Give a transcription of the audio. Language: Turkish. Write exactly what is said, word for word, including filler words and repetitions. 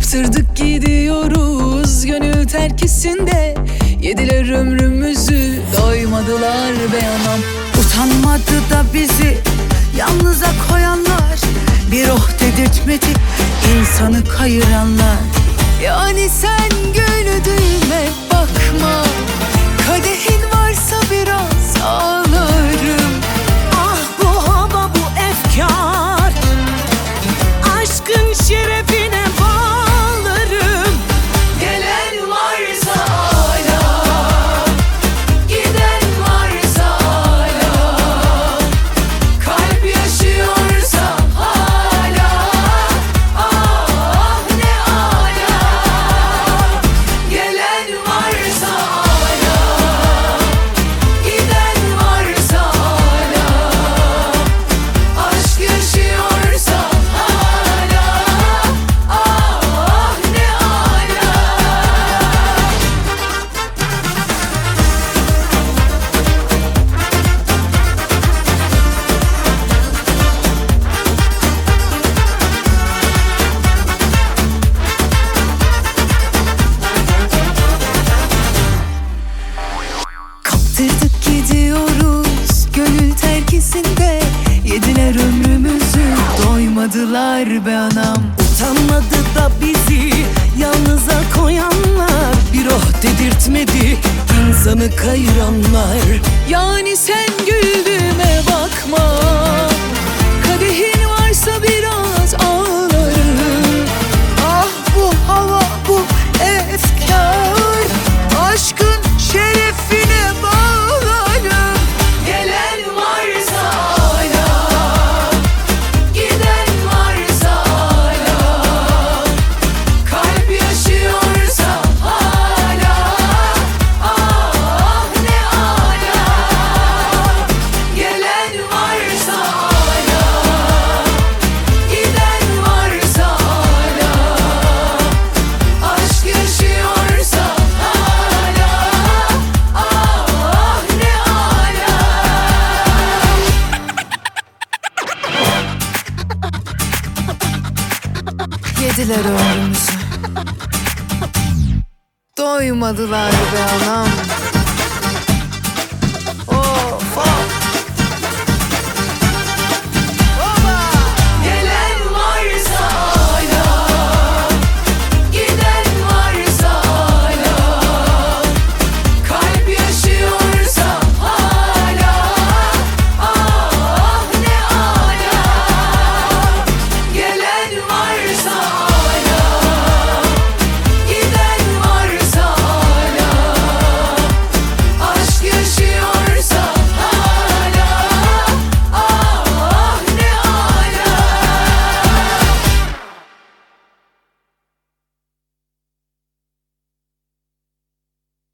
Kaptırdık gidiyoruz gönül terkisinde. Yediler ömrümüzü, doymadılar be anam. Utanmadı da bizi yalnıza koyanlar, bir oh dedirtmedi insanı kayıranlar. Yani sen güldüğüme bakma, kadehin varsa biraz ağlarım. Ah bu hava bu efkar, aşkın şerefine bağlarım. Gelen varsa hala, giden varsa hala, kalp yaşıyorsa hala, ah ne ala. Gelen varsa hala, giden varsa hala, aşk yaşıyorsa hala, ah ne ala. Kaptırdık gidiyoruz gönül terkisinde. Yediler ömrümüzü, doymadılar be anam. Utanmadı da bizi yalnıza koyanlar, bir oh dedirtmedi insanı kayıranlar. Yani sen güldüğüme bakma, kadehin varsa biraz ağlarım. Ah bu hava bu efkar, aşkın şerefine bağlarım. Gelen varsa hala, giden varsa hala, kalp yaşıyorsa hala, ah ne ala. Gelen varsa hala, giden varsa hala, aşk yaşıyorsa hala, ah ne ala. Yediler ömrümüzü, doymadılar be anam.